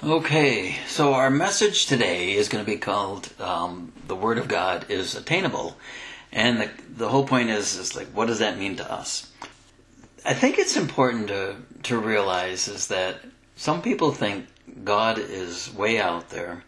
Okay, so our message today is going to be called "The Word of God is Attainable," and the whole point is like, what does that mean to us? I think it's important to realize is that some people think God is way out there,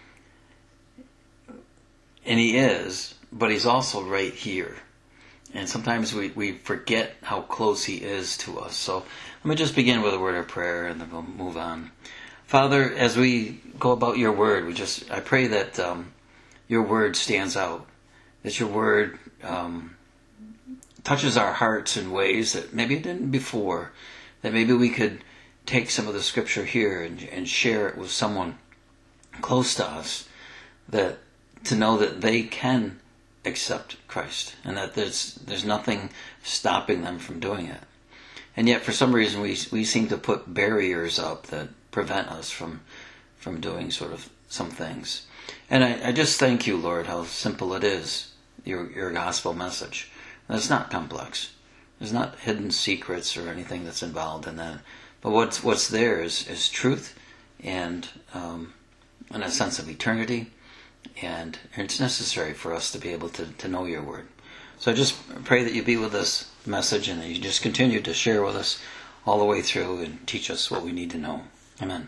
and He is, but He's also right here. And sometimes we forget how close He is to us. So let me just begin with a word of prayer, and then we'll move on. Father, as we go about your word, I pray that your word stands out, that your word touches our hearts in ways that maybe it didn't before, that maybe we could take some of the scripture here and share it with someone close to us, that to know that they can accept Christ and that there's nothing stopping them from doing it. And yet for some reason we seem to put barriers up that prevent us from doing sort of some things. And I just thank you, Lord, how simple it is, your gospel message. And it's not complex. There's not hidden secrets or anything that's involved in that. But what's there is truth and a sense of eternity, and it's necessary for us to be able to know your word. So I just pray that you be with this message and that you just continue to share with us all the way through and teach us what we need to know. Amen.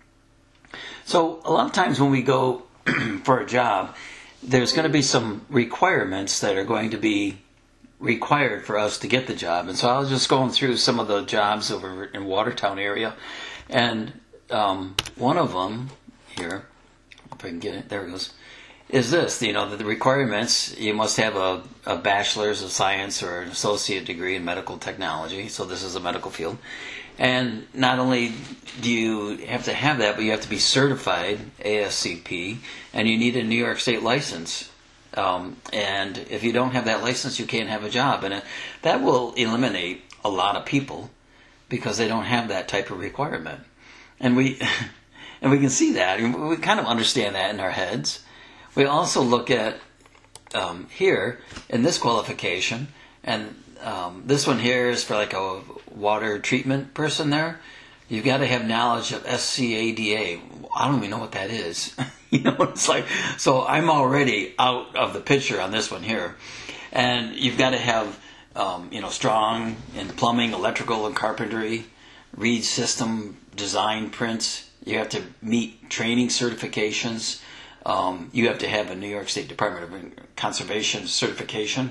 So a lot of times when we go for a job, there's going to be some requirements that are going to be required for us to get the job. And so I was just going through some of the jobs over in Watertown area, and one of them here, if I can get it, there it goes, is this. The requirements: you must have a bachelor's of science or an associate degree in medical technology. So this is a medical field. And not only do you have to have that, but you have to be certified ASCP, and you need a New York State license. And if you don't have that license, you can't have a job. And that will eliminate a lot of people because they don't have that type of requirement. And we can see that. We kind of understand that in our heads. We also look at here in this qualification, and this one here is for like a water treatment person there. You've got to have knowledge of SCADA. I don't even know what that is. It's like, so I'm already out of the picture on this one here. And you've got to have, strong in plumbing, electrical, and carpentry, read system design prints. You have to meet training certifications. You have to have a New York State Department of Conservation certification.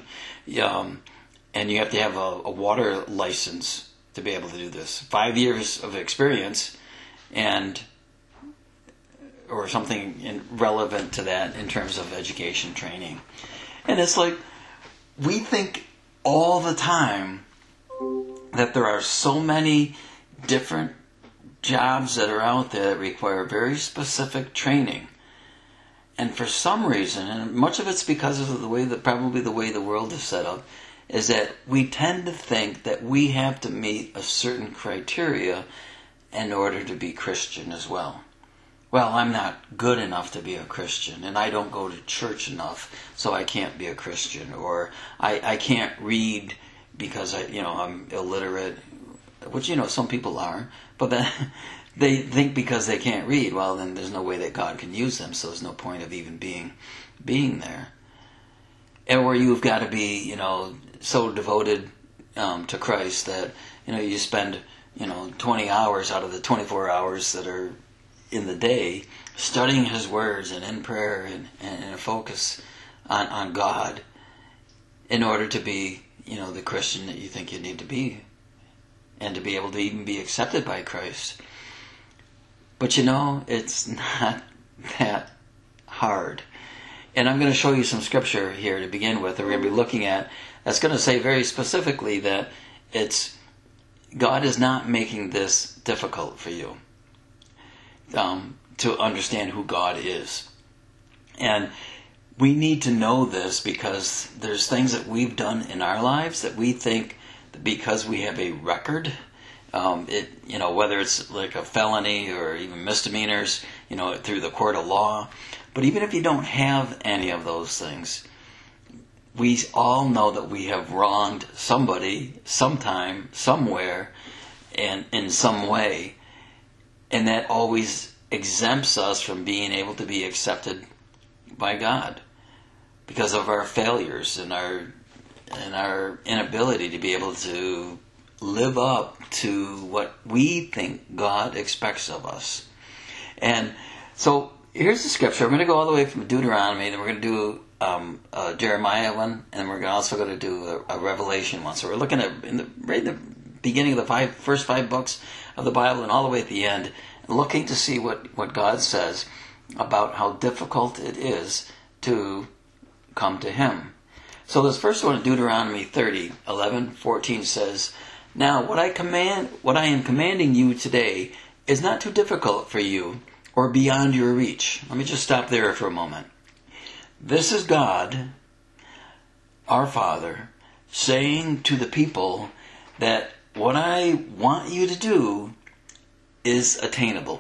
And you have to have a water license to be able to do this. 5 years of experience or something relevant to that in terms of education training. And it's like, we think all the time that there are so many different jobs that are out there that require very specific training. And for some reason, and much of it's because of the way the world is set up, is that we tend to think that we have to meet a certain criteria in order to be Christian as well. Well, I'm not good enough to be a Christian, and I don't go to church enough, so I can't be a Christian. Or I can't read because I'm illiterate, which some people are, but then they think because they can't read, well, then there's no way that God can use them, so there's no point of even being there. And where you've got to be, so devoted to Christ that you spend 20 hours out of the 24 hours that are in the day studying His words and in prayer and a focus on God in order to be the Christian that you think you need to be, and to be able to even be accepted by Christ. But it's not that hard. And I'm going to show you some scripture here to begin with that we're going to be looking at that's going to say very specifically that God is not making this difficult for you to understand who God is. And we need to know this because there's things that we've done in our lives that we think that because we have a record, whether it's like a felony or even misdemeanors, through the court of law. But even if you don't have any of those things, we all know that we have wronged somebody, sometime, somewhere, and in some way. And that always exempts us from being able to be accepted by God because of our failures and our inability to be able to live up to what we think God expects of us. And so here's the scripture. I'm going to go all the way from Deuteronomy, then we're going to do a Jeremiah one, and we're also going to do a Revelation one. So we're looking at right in the beginning of the first five books of the Bible and all the way at the end, looking to see what God says about how difficult it is to come to Him. So this first one in Deuteronomy 30:11-14 says, "Now what I am commanding you today is not too difficult for you or beyond your reach." Let me just stop there for a moment. This is God, our Father, saying to the people that what I want you to do is attainable.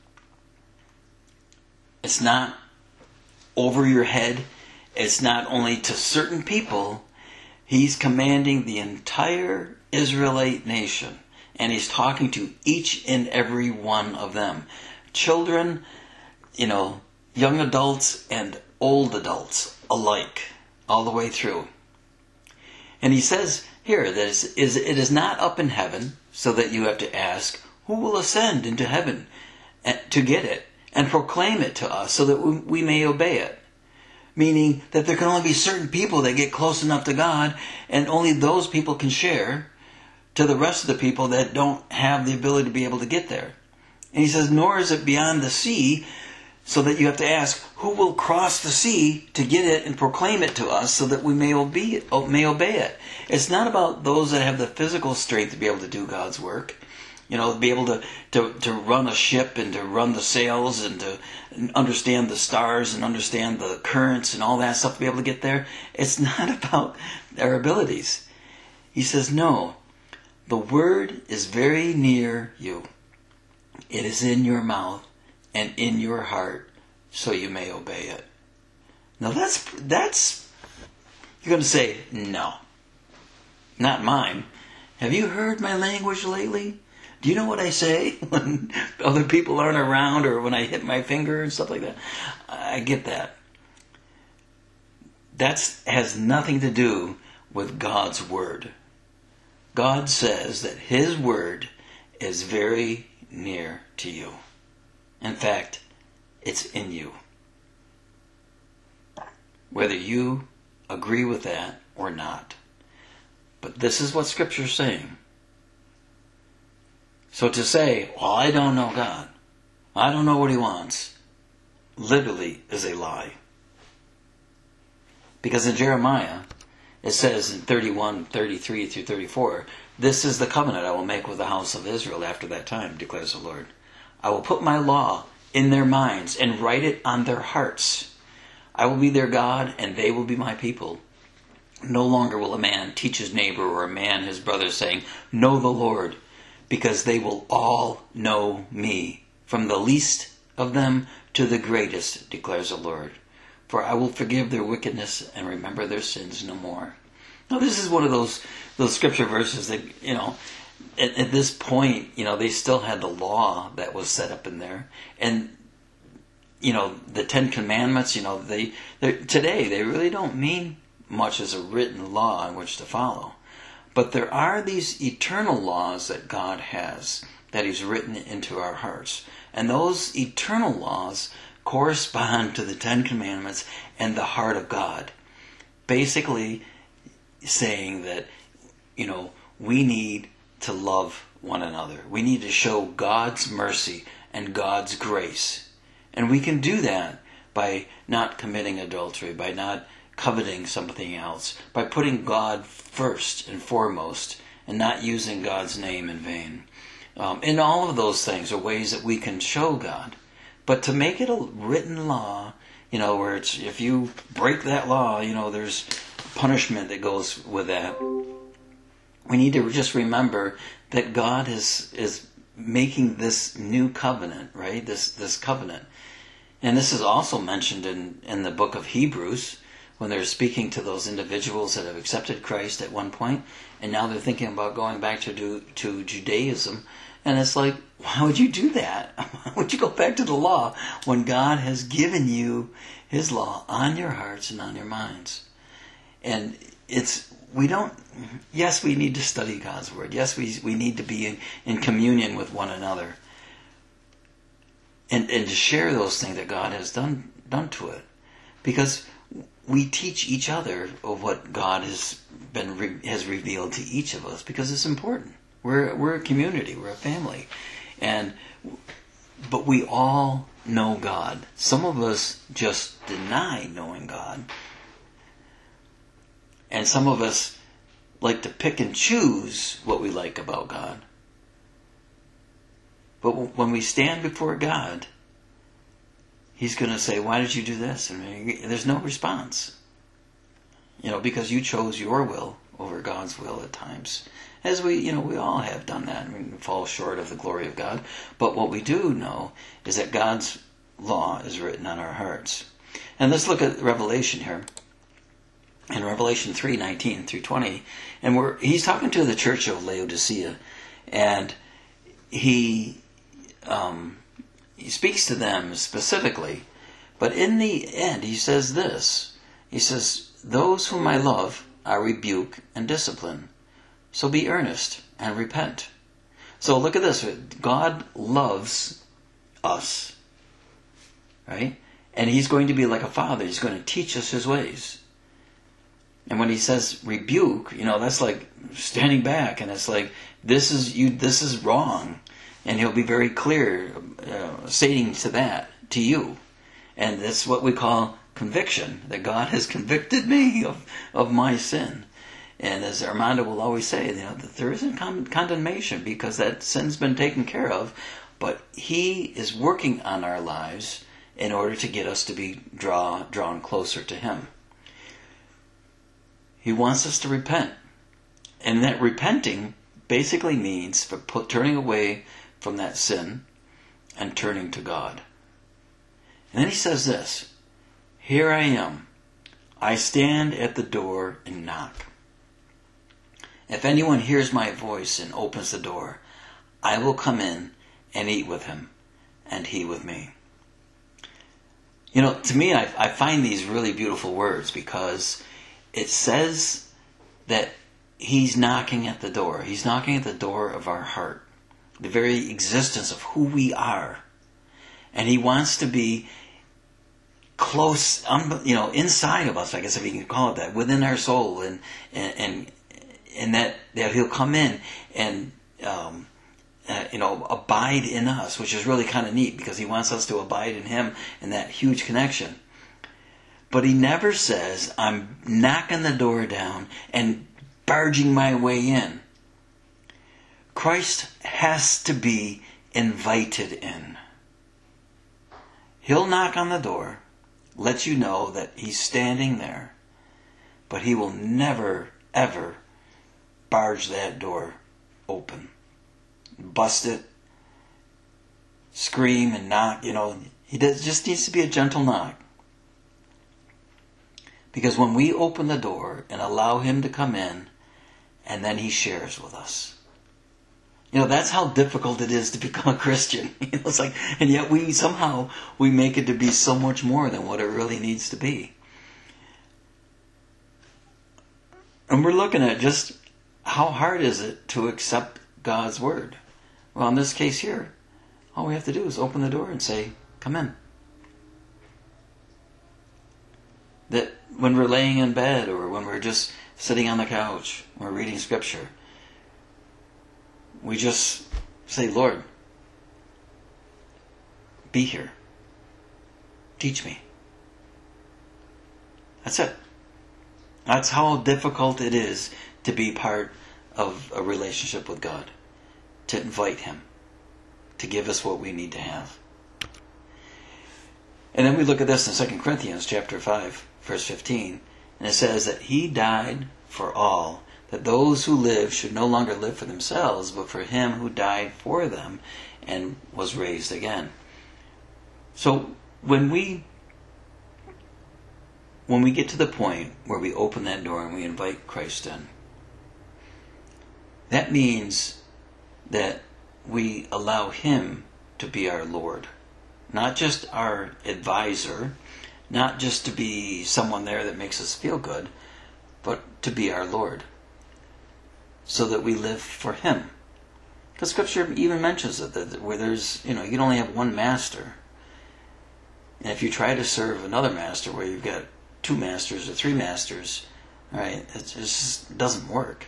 It's not over your head. It's not only to certain people. He's commanding the entire Israelite nation. And He's talking to each and every one of them. Children, young adults and old adults alike, all the way through. And He says here that it is not up in heaven, so that you have to ask, who will ascend into heaven to get it and proclaim it to us so that we may obey it? Meaning that there can only be certain people that get close enough to God, and only those people can share to the rest of the people that don't have the ability to be able to get there. And He says, nor is it beyond the sea, so that you have to ask, who will cross the sea to get it and proclaim it to us so that we may obey it? It's not about those that have the physical strength to be able to do God's work. Be able to run a ship and to run the sails and to understand the stars and understand the currents and all that stuff to be able to get there. It's not about our abilities. He says, no, the word is very near you. It is in your mouth and in your heart, so you may obey it. Now that's you're going to say, no, not mine. Have you heard my language lately? Do you know what I say when other people aren't around or when I hit my finger and stuff like that? I get that. That has nothing to do with God's Word. God says that His Word is very near to you. In fact, it's in you. Whether you agree with that or not. But this is what Scripture is saying. So to say, well, I don't know God, I don't know what He wants, literally is a lie. Because in Jeremiah, it says in 31:33-34, this is the covenant I will make with the house of Israel after that time, declares the Lord. I will put my law in their minds and write it on their hearts. I will be their God and they will be my people. No longer will a man teach his neighbor or a man his brother, saying, know the Lord, because they will all know me, from the least of them to the greatest, declares the Lord. For I will forgive their wickedness and remember their sins no more. Now this is one of those scripture verses that, at this point, they still had the law that was set up in there. And, the Ten Commandments, today they really don't mean much as a written law in which to follow. But there are these eternal laws that God has, that He's written into our hearts. And those eternal laws correspond to the Ten Commandments and the heart of God. Basically saying that, we need to love one another. We need to show God's mercy and God's grace. And we can do that by not committing adultery, by not coveting something else, by putting God first and foremost and not using God's name in vain. And all of those things are ways that we can show God. But to make it a written law, where it's, if you break that law, there's punishment that goes with that. We need to just remember that God is making this new covenant, right? This covenant. And this is also mentioned in the book of Hebrews, when they're speaking to those individuals that have accepted Christ at one point, and now they're thinking about going back to Judaism. And it's like, why would you do that? Why would you go back to the law when God has given you His law on your hearts and on your minds? And yes, we need to study God's Word. Yes, we need to be in communion with one another. And to share those things that God has done to it. Because we teach each other of what God has revealed to each of us, because it's important. We're a community, we're a family. But we all know God. Some of us just deny knowing God. And some of us like to pick and choose what we like about God. But when we stand before God, He's going to say, why did you do this? And there's no response. Because you chose your will over God's will at times. As we all have done that. We fall short of the glory of God. But what we do know is that God's law is written on our hearts. And let's look at Revelation here. In Revelation 3:19 through 20. And he's talking to the church of Laodicea. And he speaks to them specifically. But in the end, he says this. He says, those whom I love, I rebuke and discipline. So be earnest and repent. So look at this. God loves us. Right? And He's going to be like a father. He's going to teach us His ways. And when He says rebuke, that's like standing back. And it's like, this is wrong. And He'll be very clear, stating to you. And that's what we call conviction, that God has convicted me of my sin. And as Armando will always say, that there isn't condemnation because that sin's been taken care of, but He is working on our lives in order to get us to be drawn closer to Him. He wants us to repent. And that repenting basically means for turning away from that sin and turning to God. And then He says this, here I am. I stand at the door and knock. If anyone hears my voice and opens the door, I will come in and eat with him and he with me. To me, I find these really beautiful words because it says that He's knocking at the door. He's knocking at the door of our heart. The very existence of who we are. And He wants to be close, inside of us, I guess if you can call it that, within our soul, and that He'll come in and abide in us, which is really kind of neat because He wants us to abide in Him in that huge connection. But He never says, I'm knocking the door down and barging my way in. Christ has to be invited in. He'll knock on the door, let you know that He's standing there, but He will never, ever barge that door open. Bust it, scream and knock, He just needs to be a gentle knock. Because when we open the door and allow Him to come in, and then He shares with us. That's how difficult it is to become a Christian. It's like, and yet we make it to be so much more than what it really needs to be. And we're looking at just how hard is it to accept God's Word. Well, in this case here, all we have to do is open the door and say, come in. That when we're laying in bed or when we're just sitting on the couch, we're reading Scripture, we just say, Lord, be here. Teach me. That's it. That's how difficult it is to be part of a relationship with God. To invite Him. To give us what we need to have. And then we look at this in 2 Corinthians chapter 5, verse 15. And it says that He died for all, that those who live should no longer live for themselves, but for Him who died for them and was raised again. So when we get to the point where we open that door and we invite Christ in, that means that we allow Him to be our Lord. Not just our advisor, not just to be someone there that makes us feel good, but to be our Lord. So that we live for Him. Because Scripture even mentions it, that where there's, you can only have one master. And if you try to serve another master where you've got 2 masters or 3 masters, right, it just doesn't work.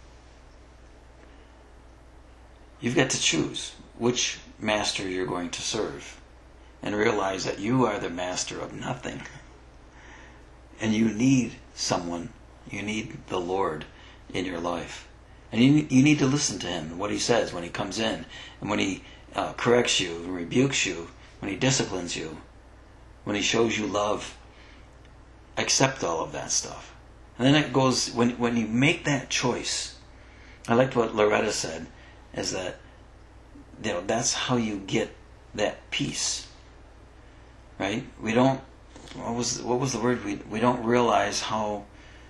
You've got to choose which master you're going to serve. And realize that you are the master of nothing. And you need someone. You need the Lord in your life. And you need to listen to Him, what He says when He comes in. And when He corrects you, and rebukes you, when He disciplines you, when He shows you love. Accept all of that stuff. And then it goes, when you make that choice, I liked what Loretta said, is that, that's how you get that peace. Right? We don't, what was the word? We don't realize how,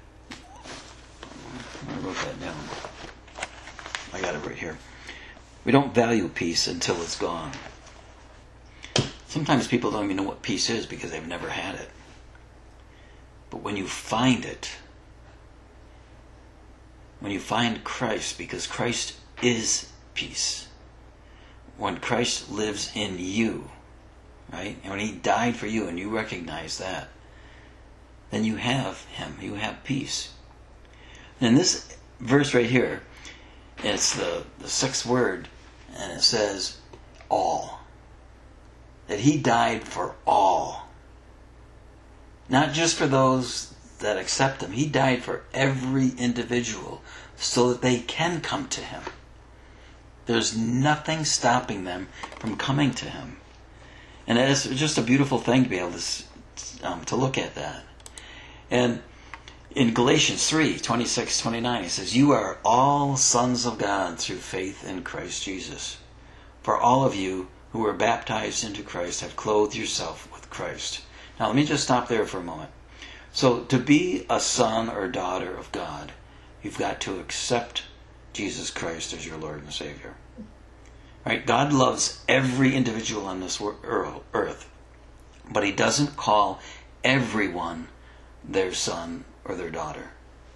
I wrote that down. I got it right here. We don't value peace until it's gone. Sometimes people don't even know what peace is because they've never had it. But when you find it, when you find Christ, because Christ is peace, when Christ lives in you, right? And when He died for you and you recognize that, then you have Him. You have peace. And this verse right here, it's the 6th word, and it says, all. That He died for all. Not just for those that accept Him. He died for every individual so that they can come to Him. There's nothing stopping them from coming to Him. And it's just a beautiful thing to be able to look at that. And in Galatians 3:26-29, it says, "You are all sons of God through faith in Christ Jesus. For all of you who were baptized into Christ have clothed yourself with Christ." Now let me just stop there for a moment. So to be a son or daughter of God, you've got to accept Jesus Christ as your Lord and Savior. Right? God loves every individual on this earth, but He doesn't call everyone their son or their daughter.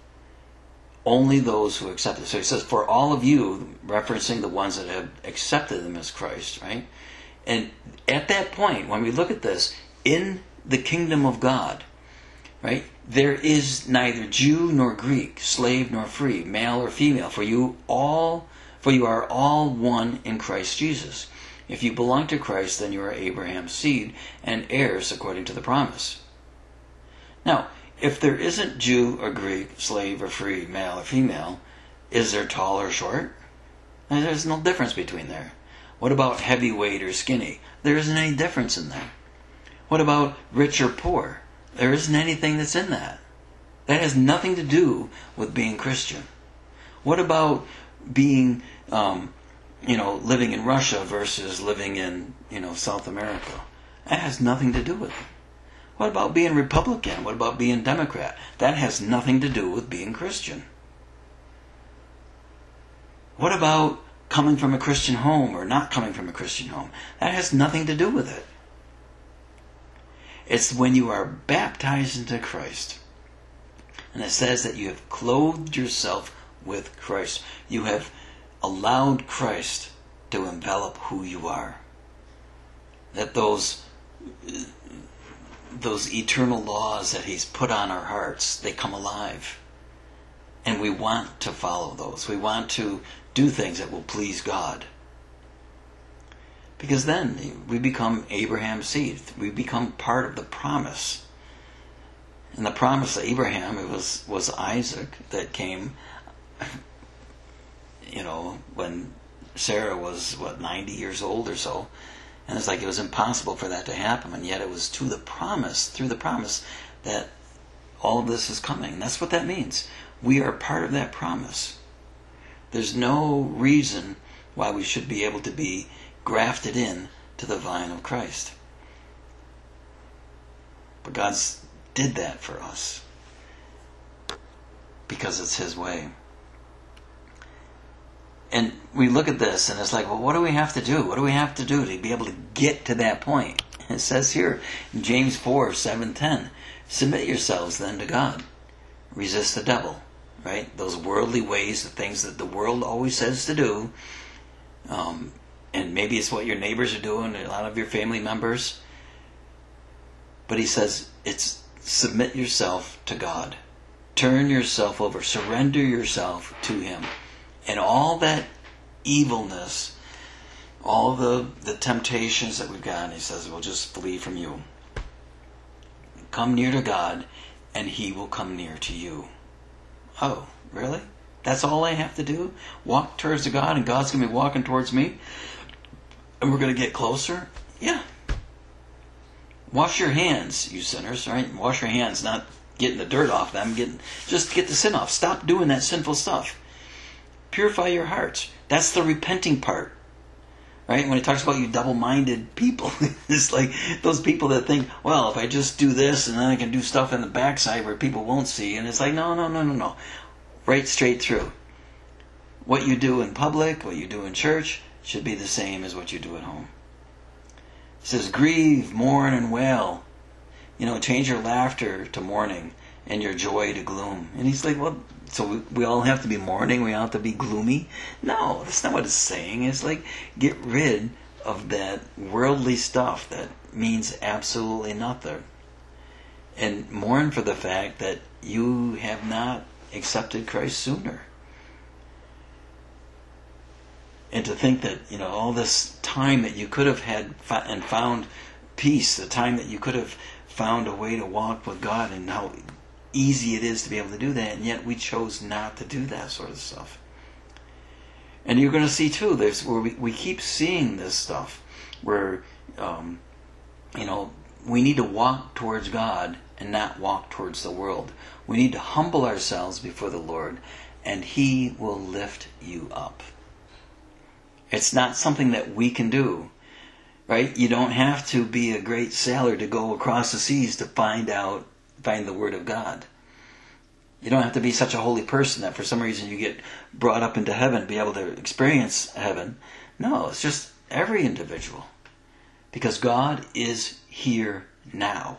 Only those who accept it. So He says, for all of you, referencing the ones that have accepted Him as Christ, right? And at that point, when we look at this, in the kingdom of God, right, there is neither Jew nor Greek, slave nor free, male or female, for you are all one in Christ Jesus. If you belong to Christ, then you are Abraham's seed and heirs according to the promise. Now, if there isn't Jew or Greek, slave or free, male or female, is there tall or short? There's no difference between there. What about heavyweight or skinny? There isn't any difference in there. What about rich or poor? There isn't anything that's in that. That has nothing to do with being Christian. What about being, living in Russia versus living in, South America? That has nothing to do with it. What about being Republican? What about being Democrat? That has nothing to do with being Christian. What about coming from a Christian home or not coming from a Christian home? That has nothing to do with it. It's when you are baptized into Christ. And it says that you have clothed yourself with Christ. You have allowed Christ to envelop who you are. That those eternal laws that He's put on our hearts, they come alive. And we want to follow those. We want to do things that will please God. Because then we become Abraham's seed. We become part of the promise. And the promise of Abraham, it was Isaac that came, when Sarah was, 90 years old or so. And it's like it was impossible for that to happen. And yet it was through the promise, that all of this is coming. And that's what that means. We are part of that promise. There's no reason why we should be able to be grafted in to the vine of Christ. But God did that for us because it's His way. And we look at this and it's like, well, what do we have to do? What do we have to do to be able to get to that point? It says here in James 4:7-10, submit yourselves then to God. Resist the devil, right? Those worldly ways, the things that the world always says to do. And maybe it's what your neighbors are doing, a lot of your family members. But he says, it's submit yourself to God. Turn yourself over. Surrender yourself to Him. And all that evilness, all the temptations that we've got, he says, will just flee from you. Come near to God, and He will come near to you. Oh, really? That's all I have to do? Walk towards God, and God's going to be walking towards me? And we're going to get closer? Yeah. Wash your hands, you sinners, right? Wash your hands, not getting the dirt off them. Just get the sin off. Stop doing that sinful stuff. Purify your hearts. That's the repenting part. Right? When he talks about you double-minded people, it's like those people that think, well, if I just do this and then I can do stuff in the backside where people won't see. And it's like, no. Right straight through. What you do in public, what you do in church, should be the same as what you do at home. It says, grieve, mourn, and wail. Change your laughter to mourning and your joy to gloom. And he's like, well, so we all have to be mourning? We all have to be gloomy? No, that's not what it's saying. It's like, get rid of that worldly stuff that means absolutely nothing. And mourn for the fact that you have not accepted Christ sooner. And to think that, all this time that you could have had and found peace, the time that you could have found a way to walk with God, and how easy it is to be able to do that, and yet we chose not to do that sort of stuff. And you're going to see too, there's where we keep seeing this stuff where we need to walk towards God and not walk towards the world. We need to humble ourselves before the Lord, and He will lift you up. It's not something that we can do, right? You don't have to be a great sailor to go across the seas to find the Word of God. You don't have to be such a holy person that for some reason you get brought up into heaven to be able to experience heaven. No, it's just every individual. Because God is here now.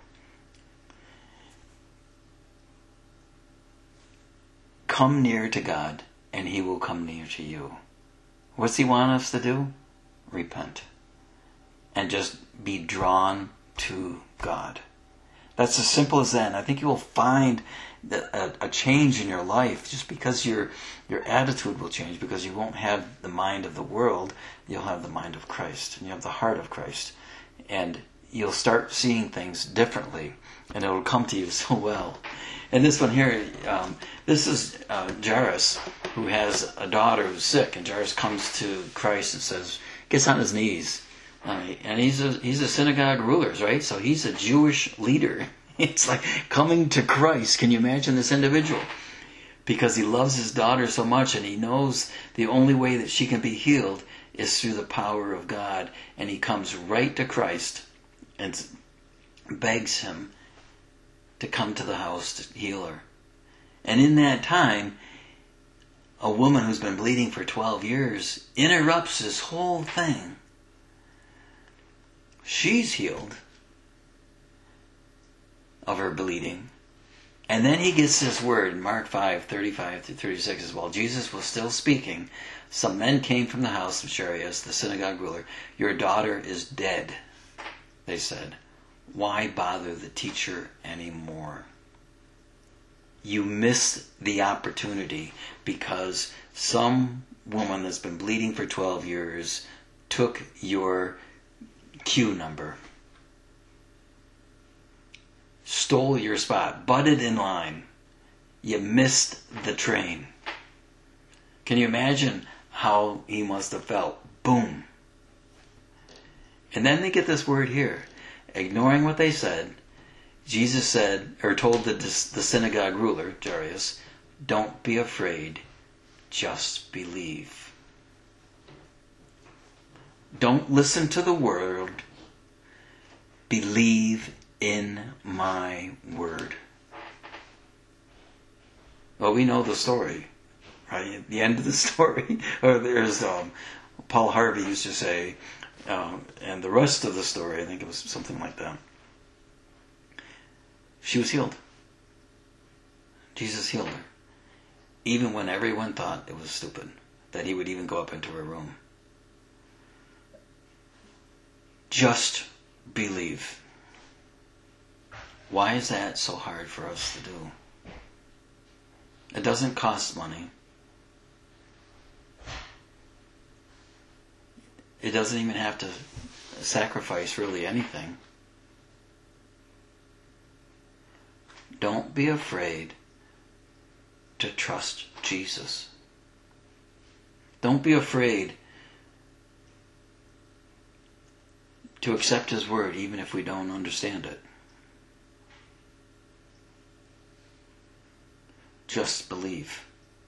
Come near to God, and He will come near to you. What's He want us to do? Repent. And just be drawn to God. That's as simple as that. And I think you will find a change in your life just because your attitude will change, because you won't have the mind of the world. You'll have the mind of Christ, and you have the heart of Christ. And you'll start seeing things differently, and it will come to you so well. And this one here, this is Jairus, who has a daughter who's sick, and Jairus comes to Christ and says, gets on his knees. And he's a synagogue ruler, right? So he's a Jewish leader. It's like coming to Christ. Can you imagine this individual? Because he loves his daughter so much, and he knows the only way that she can be healed is through the power of God. And he comes right to Christ and begs Him to come to the house to heal her. And in that time, a woman who's been bleeding for 12 years interrupts this whole thing. She's healed of her bleeding. And then he gets this word in Mark 5:35-36, as while Jesus was still speaking, some men came from the house of Jairus, the synagogue ruler. Your daughter is dead, they said. Why bother the teacher anymore? You missed the opportunity because some woman that's been bleeding for 12 years took your queue number, stole your spot, butted in line. You missed the train. Can you imagine how he must have felt? Boom. And then they get this word here. Ignoring what they said, Jesus said, or told the synagogue ruler, Jairus, don't be afraid, just believe. Don't listen to the world. Believe in my word. Well, we know the story. right? At the end of the story, or there's Paul Harvey used to say, and the rest of the story, I think it was something like that. She was healed. Jesus healed her. Even when everyone thought it was stupid that he would even go up into her room. Just believe. Why is that so hard for us to do? It doesn't cost money. It doesn't even have to sacrifice really anything. Don't be afraid to trust Jesus. Don't be afraid to accept His word even if we don't understand it. Just believe.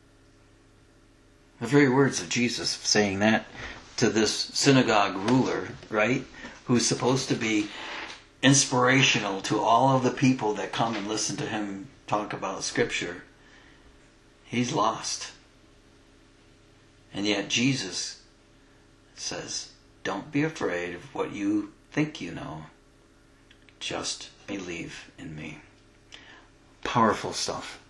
The very words of Jesus saying that to this synagogue ruler, right, who's supposed to be inspirational to all of the people that come and listen to him talk about Scripture, he's lost. And yet Jesus says, don't be afraid of what you think you know. Just believe in me. Powerful stuff.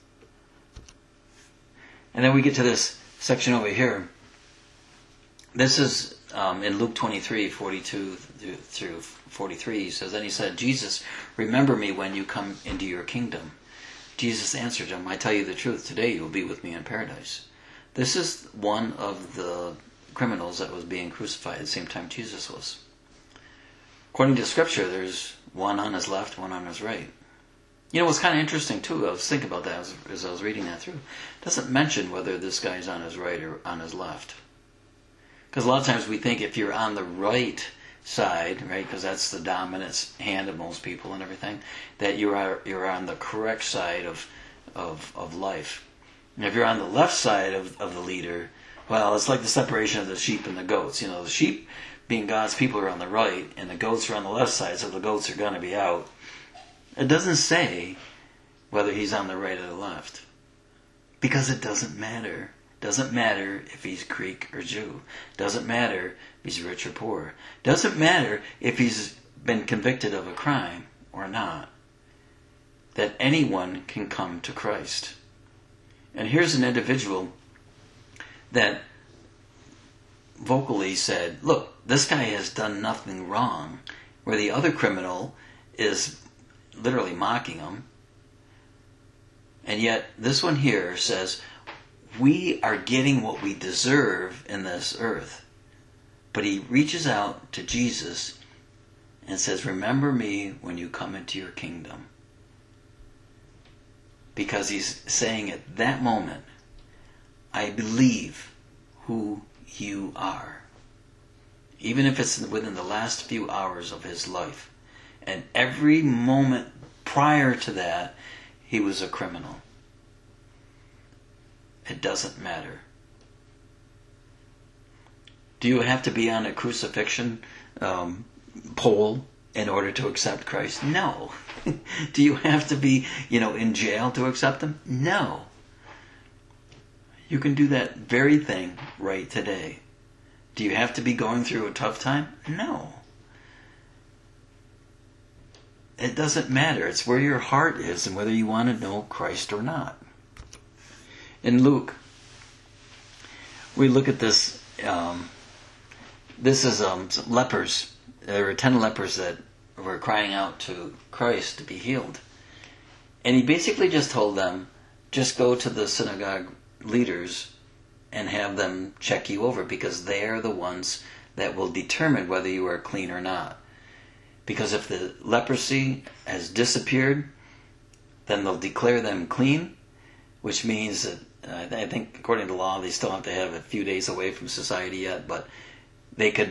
And then we get to this section over here. This is in Luke 23, 42 through 43. He says, then he said, Jesus, remember me when you come into your kingdom. Jesus answered him, I tell you the truth, today you will be with me in paradise. This is one of the criminals that was being crucified at the same time Jesus was. According to Scripture, there's one on his left, one on his right. You know, what's kind of interesting, too, I was thinking about that as I was reading that through. It doesn't mention whether this guy's on his right or on his left. Because a lot of times we think if you're on the right side, right, because that's the dominant hand of most people and everything, that you're on the correct side of life. And if you're on the left side of the leader, well, it's like the separation of the sheep and the goats. You know, the sheep, being God's people, are on the right, and the goats are on the left side, so the goats are going to be out. It doesn't say whether he's on the right or the left. Because it doesn't matter. It doesn't matter if he's Greek or Jew. It doesn't matter if he's rich or poor. It doesn't matter if he's been convicted of a crime or not. That anyone can come to Christ. And here's an individual that vocally said, look, this guy has done nothing wrong, where the other criminal is literally mocking him. And yet this one here says, we are getting what we deserve in this earth. But he reaches out to Jesus and says, remember me when you come into your kingdom. Because he's saying at that moment, I believe who you are. Even if it's within the last few hours of his life. And every moment prior to that, he was a criminal. It doesn't matter. Do you have to be on a crucifixion pole in order to accept Christ? No. Do you have to be, in jail to accept Him? No. You can do that very thing right today. Do you have to be going through a tough time? No. It doesn't matter. It's where your heart is and whether you want to know Christ or not. In Luke, we look at this. This is lepers. There were 10 lepers that were crying out to Christ to be healed. And he basically just told them, just go to the synagogue leaders and have them check you over, because they are the ones that will determine whether you are clean or not. Because if the leprosy has disappeared, then they'll declare them clean, which means that I think according to law they still have to have a few days away from society yet, but they could,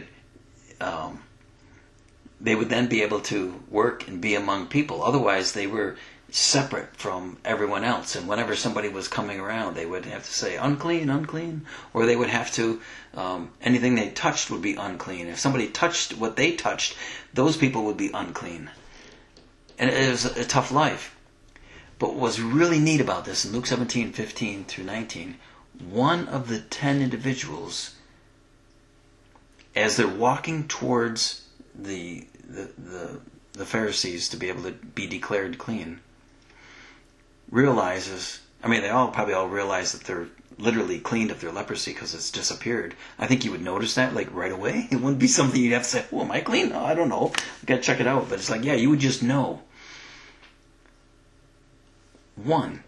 they would then be able to work and be among people. Otherwise, they were separate from everyone else, and whenever somebody was coming around, they would have to say unclean, unclean, or they would have to, anything they touched would be unclean. If somebody touched what they touched, those people would be unclean. And it was a tough life. But what was really neat about this, in Luke 17:15 through 19, one of the 10 individuals, as they're walking towards the Pharisees to be able to be declared clean, realizes, they probably all realize that they're literally cleaned of their leprosy because it's disappeared. I think you would notice that right away. It wouldn't be something you'd have to say, oh, am I clean? No, I don't know. I've got to check it out. But it's you would just know. One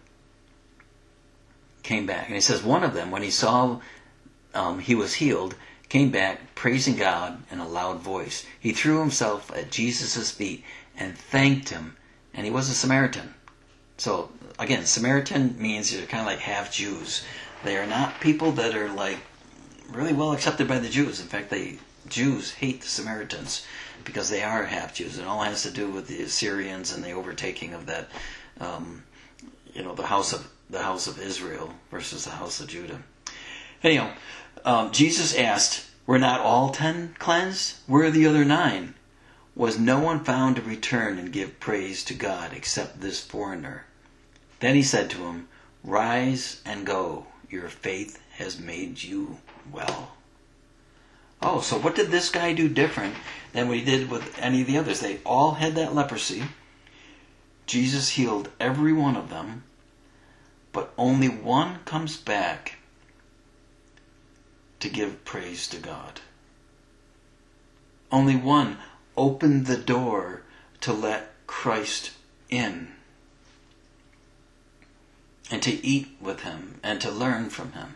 came back. And he says one of them, when he saw he was healed, came back praising God in a loud voice. He threw himself at Jesus' feet and thanked him. And he was a Samaritan. So, again, Samaritan means you're kind of like half Jews. They are not people that are really well accepted by the Jews. In fact, Jews hate the Samaritans because they are half Jews. It all has to do with the Assyrians and the overtaking of that, the house of Israel versus the house of Judah. Anyhow, Jesus asked, were not all 10 cleansed? Where are the other 9? Was no one found to return and give praise to God except this foreigner? Then he said to him, rise and go. Your faith has made you well. Oh, so what did this guy do different than what he did with any of the others? They all had that leprosy. Jesus healed every one of them, but only one comes back to give praise to God. Only one opened the door to let Christ in and to eat with him and to learn from him.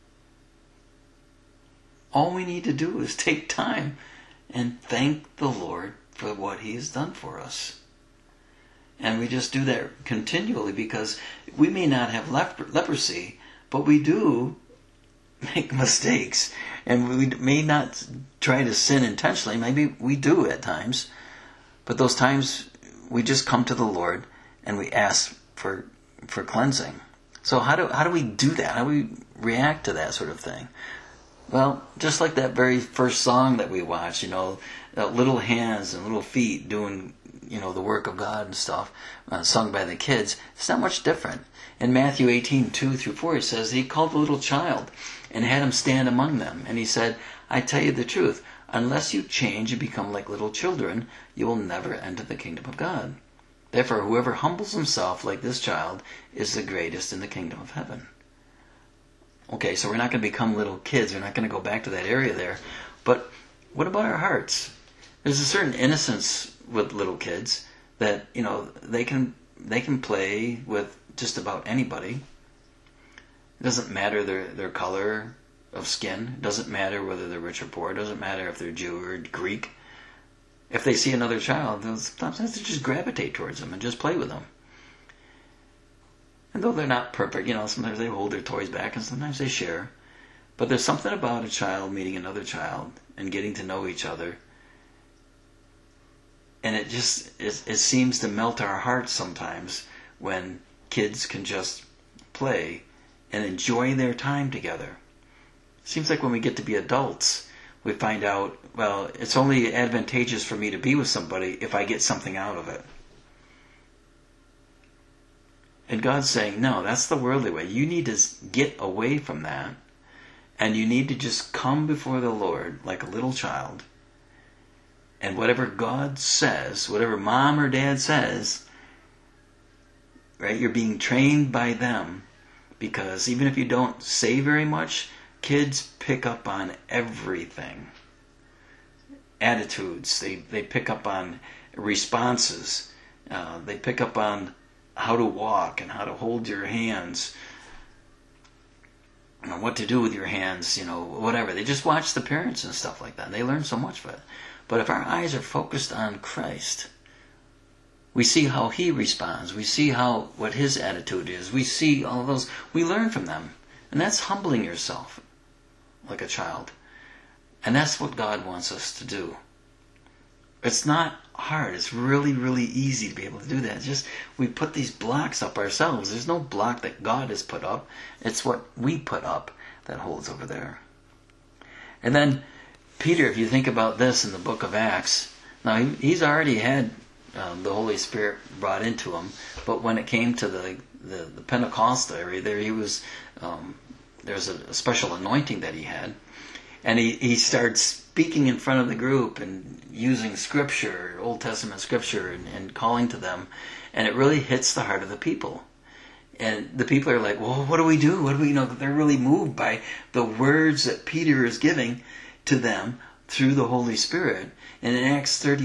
All we need to do is take time and thank the Lord for what he has done for us. And we just do that continually because we may not have leprosy, but we do make mistakes. And we may not try to sin intentionally. Maybe we do at times. But those times we just come to the Lord and we ask for cleansing. So how do we do that? How do we react to that sort of thing? Well, just like that very first song that we watched, little hands and little feet doing, the work of God and stuff, sung by the kids, it's not much different. In Matthew 18:2-4, it says, he called a little child and had him stand among them. And he said, I tell you the truth, unless you change and become like little children, you will never enter the kingdom of God. Therefore, whoever humbles himself like this child is the greatest in the kingdom of heaven. Okay, so we're not going to become little kids. We're not going to go back to that area there. But what about our hearts? There's a certain innocence with little kids that, they can play with just about anybody. It doesn't matter their color of skin. It doesn't matter whether they're rich or poor. It doesn't matter if they're Jew or Greek. If they see another child, sometimes they just gravitate towards them and just play with them. And though they're not perfect, sometimes they hold their toys back and sometimes they share. But there's something about a child meeting another child and getting to know each other. And it seems to melt our hearts sometimes when kids can just play and enjoy their time together. It seems like when we get to be adults, we find out, well, it's only advantageous for me to be with somebody if I get something out of it. And God's saying, no, that's the worldly way. You need to get away from that. And you need to just come before the Lord like a little child. And whatever God says, whatever mom or dad says, right, you're being trained by them. Because even if you don't say very much, kids pick up on everything. Attitudes. They pick up on responses. They pick up on how to walk and how to hold your hands. What to do with your hands, whatever. They just watch the parents and stuff like that. And they learn so much from it. But if our eyes are focused on Christ, we see how he responds. We see what his attitude is. We see all those. We learn from them. And that's humbling yourself like a child. And that's what God wants us to do. It's not hard. It's really, really easy to be able to do that. It's just we put these blocks up ourselves. There's no block that God has put up. It's what we put up that holds over there. And then Peter, if you think about this in the book of Acts, now he's already had the Holy Spirit brought into him, but when it came to the Pentecostal area there, he was there's a special anointing that he had. And he starts speaking in front of the group and using scripture, Old Testament scripture, and calling to them. And it really hits the heart of the people. And the people are like, well, what do we do? What do we know? They're really moved by the words that Peter is giving to them through the Holy Spirit. And in Acts 2,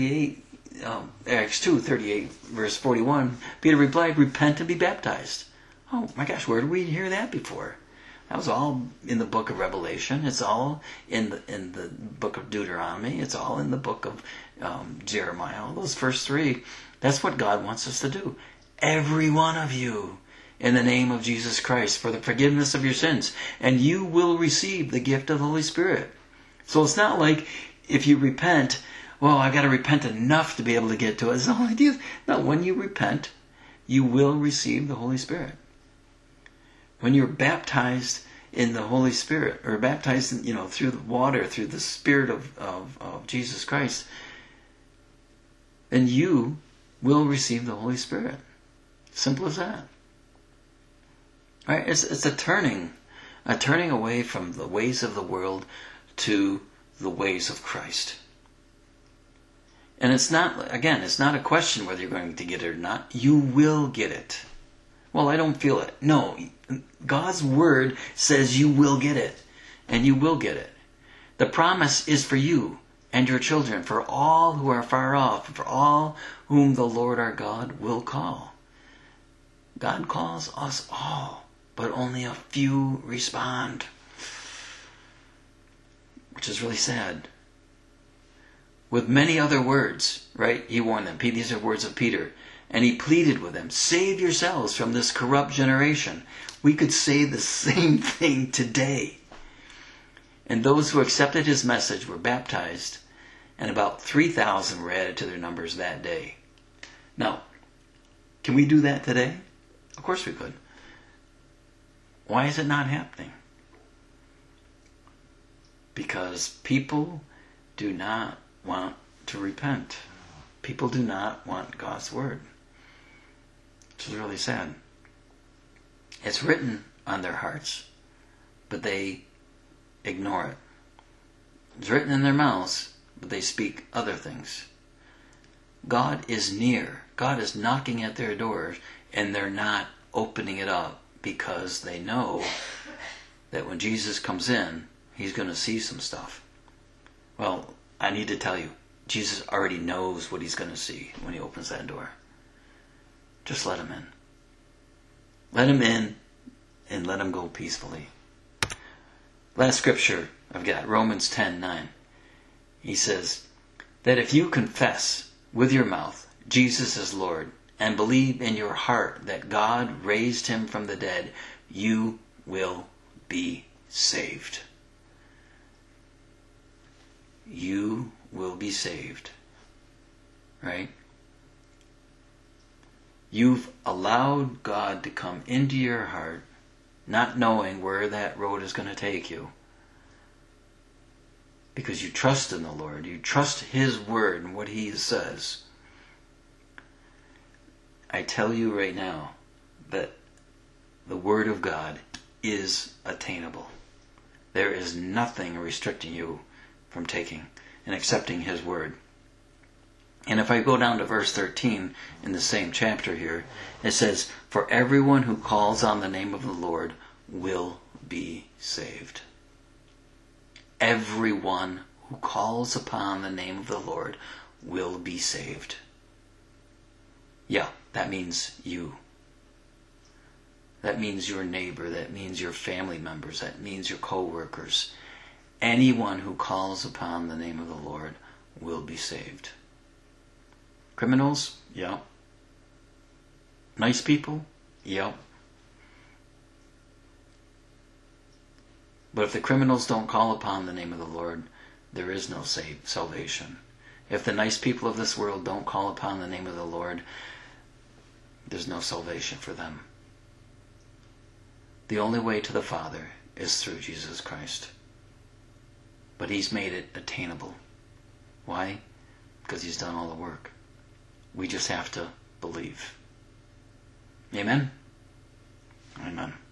38, verse 41, Peter replied, repent and be baptized. Oh my gosh, where did we hear that before? That was all in the book of Revelation. It's all in the book of Deuteronomy. It's all in the book of Jeremiah. All those first three. That's what God wants us to do. Every one of you, in the name of Jesus Christ, for the forgiveness of your sins, and you will receive the gift of the Holy Spirit. So it's not like if you repent, well, I've got to repent enough to be able to get to it. It's not like this. No, when you repent, you will receive the Holy Spirit. When you're baptized in the Holy Spirit, or baptized through the water, through the Spirit of Jesus Christ, then you will receive the Holy Spirit. Simple as that. Right? It's a turning away from the ways of the world to the ways of Christ. And it's not a question whether you're going to get it or not. You will get it. Well, I don't feel it. No, God's word says you will get it, and you will get it. The promise is for you and your children, for all who are far off, for all whom the Lord our God will call. God calls us all, but only a few respond, which is really sad. With many other words, right? He warned them. These are words of Peter. And he pleaded with them, save yourselves from this corrupt generation. We could say the same thing today. And those who accepted his message were baptized, and about 3,000 were added to their numbers that day. Now, can we do that today? Of course we could. Why is it not happening? Because people do not want to repent. People do not want God's word. Which is really sad. It's written on their hearts, but they ignore it. It's written in their mouths, but they speak other things. God is near. God is knocking at their doors, and they're not opening it up because they know that when Jesus comes in, he's going to see some stuff. Well, I need to tell you, Jesus already knows what he's going to see when he opens that door. Just let him in. Let him in and let him go peacefully. Last scripture I've got, Romans 10:9. He says that if you confess with your mouth Jesus is Lord and believe in your heart that God raised him from the dead, you will be saved. You will be saved. Right? You've allowed God to come into your heart, not knowing where that road is going to take you. Because you trust in the Lord. You trust his word and what he says. I tell you right now that the word of God is attainable. There is nothing restricting you from taking and accepting his word. And if I go down to verse 13 in the same chapter here, it says, for everyone who calls on the name of the Lord will be saved. Everyone who calls upon the name of the Lord will be saved. Yeah, that means you. That means your neighbor. That means your family members. That means your co-workers. Anyone who calls upon the name of the Lord will be saved. Criminals? Yeah. Nice people? Yeah. But if the criminals don't call upon the name of the Lord, there is no salvation. If the nice people of this world don't call upon the name of the Lord, there's no salvation for them. The only way to the Father is through Jesus Christ. But he's made it attainable. Why? Because he's done all the work. We just have to believe. Amen? Amen.